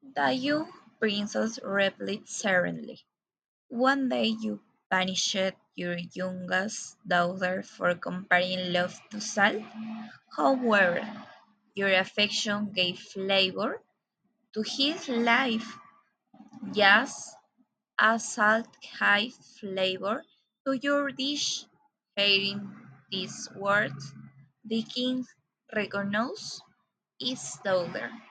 The young princess replied serenely. One day you banished your youngest daughter for comparing love to salt. However, your affection gave flavor to his life, just as salt gave flavor to your dish. Hearing these words, the king recognized his daughter.